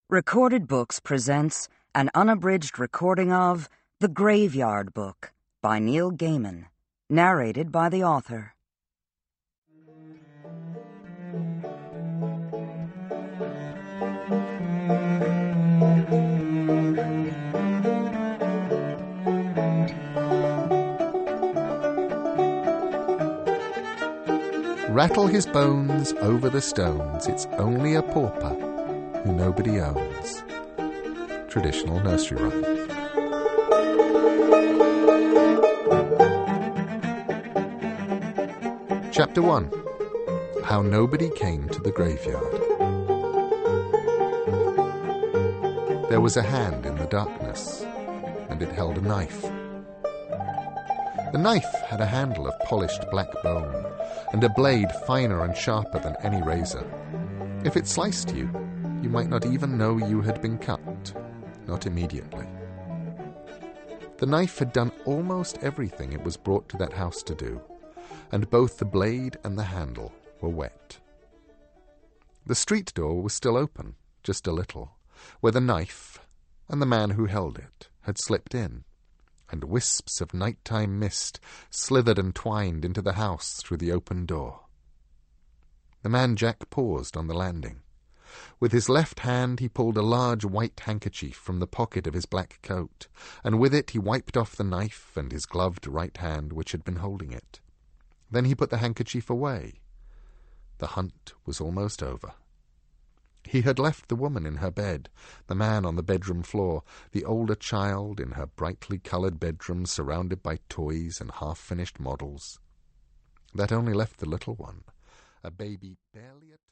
Recorded Books presents an unabridged recording of The Graveyard Book by Neil Gaiman, narrated by the author. Rattle his bones over the stones, it's only a pauper who nobody owns. Traditional nursery rhyme. Chapter 1. How Nobody Came to the Graveyard. There was a hand in the darkness, and it held a knife. The knife had a handle of polished black bone, and a blade finer and sharper than any razor. If it sliced you, you might not even know you had been cut, not immediately. The knife had done almost everything it was brought to that house to do, and both the blade and the handle were wet. The street door was still open, just a little, where the knife and the man who held it had slipped in, and wisps of nighttime mist slithered and twined into the house through the open door. The man Jack paused on the landing. With his left hand he pulled a large white handkerchief from the pocket of his black coat, and with it he wiped off the knife and his gloved right hand which had been holding it. Then he put the handkerchief away. The hunt was almost over. He had left the woman in her bed, the man on the bedroom floor, the older child in her brightly coloured bedroom surrounded by toys and half-finished models. That only left the little one, a baby barely a